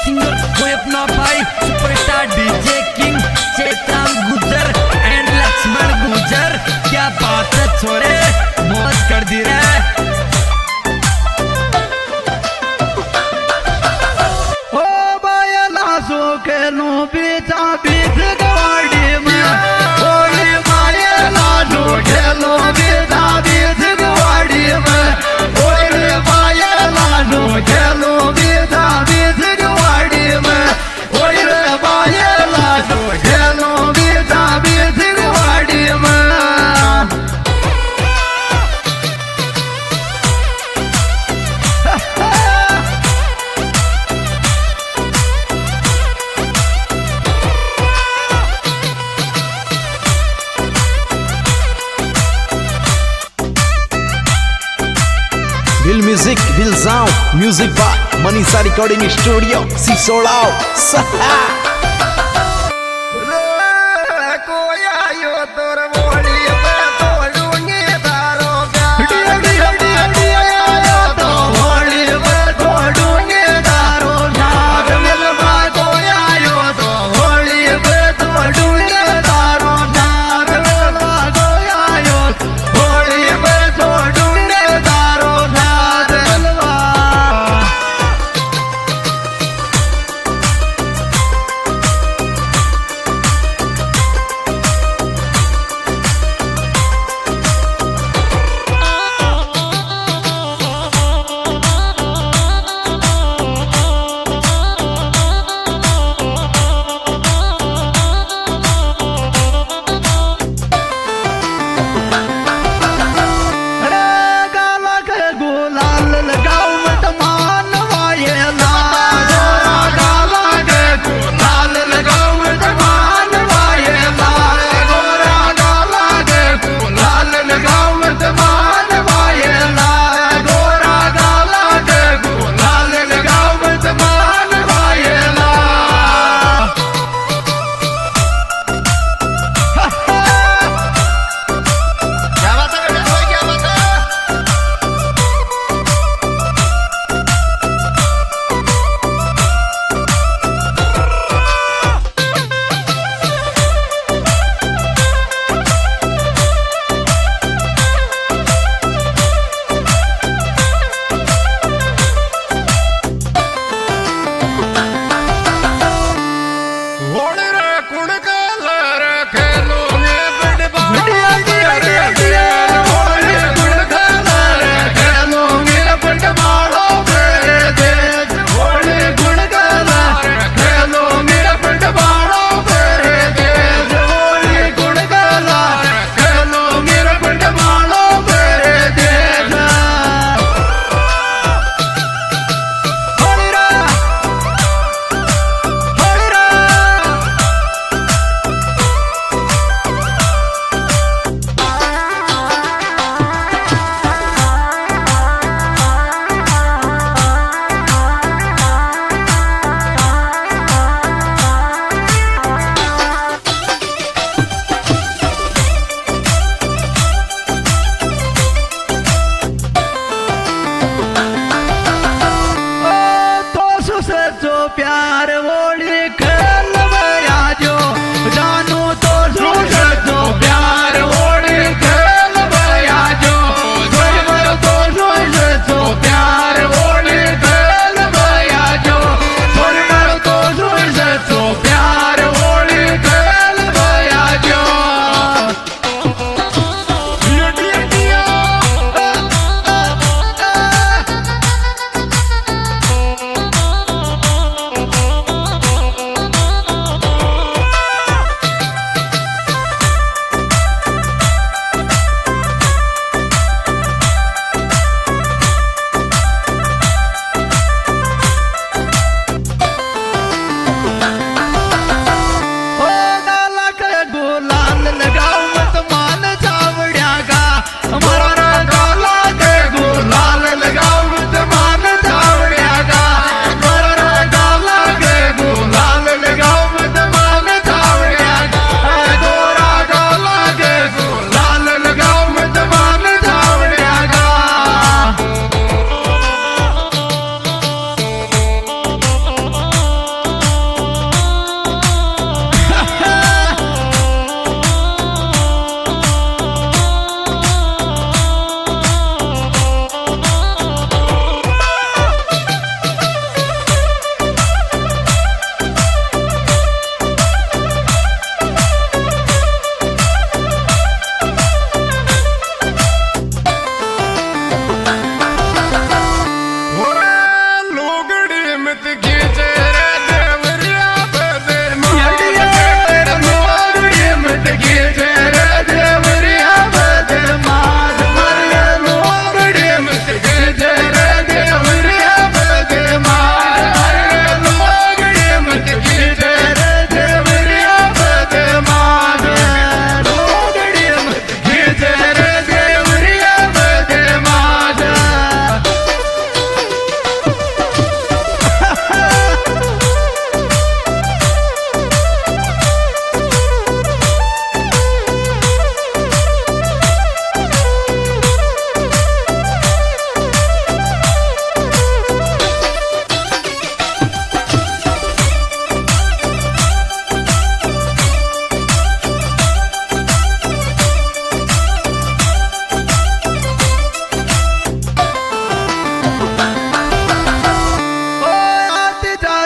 Singer कोई अपना भाई सुपरस्टार डीजे किंग चेतन गुजर एंड लक्ष्मण गुजर। क्या बात है छोरे, मौज कर दी रे। ओ बाया लासो के नो बीचा बीच गवाड़ी में ओली माया लासो के नो बीचा बीच गवाड़ी में ओली माया लासो के नो बीचा बीच गवाड़ी में ओली माया लासो के नो बीचा बीच गवाड़ी में। Bill Music, Bill Sound, Music by Manisa Recording Studio, Sisolao, Saha. प्यार ओली खेल बया जो जानू तो जो प्यार ओली खेल बया जो तो प्यार ओली खेल बया जो तो प्यार ओली खेल बया जो।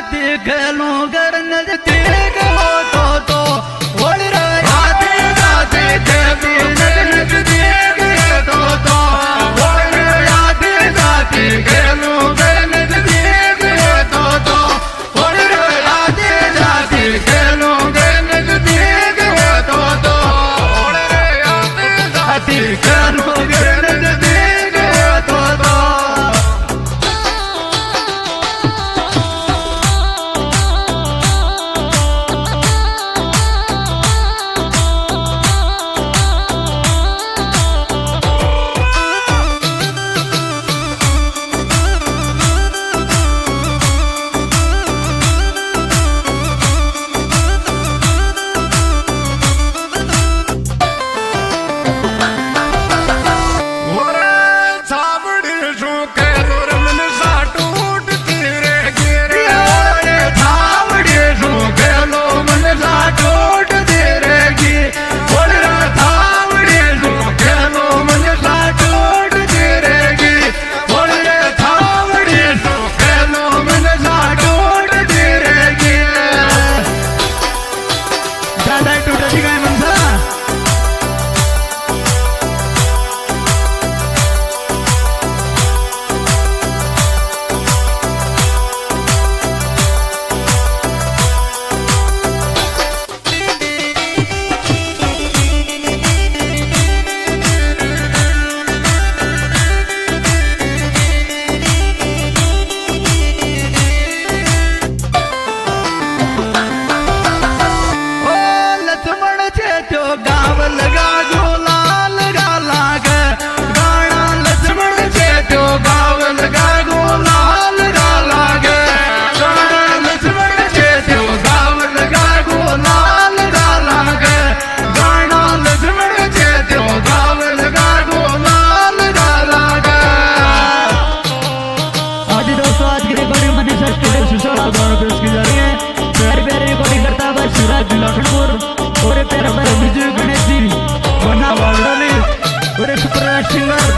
देख लो घर नजदीक हो तो बोल रहे आते जाते देवी नजदीक हो तो बोल रहे आते जाते खेलो घर नजदीक हो तो बोल रहे आते जाते खेलो घर नजदीक हो तो बोल रहे आते जाते खेलो घर नजदीक हो तो सिंगर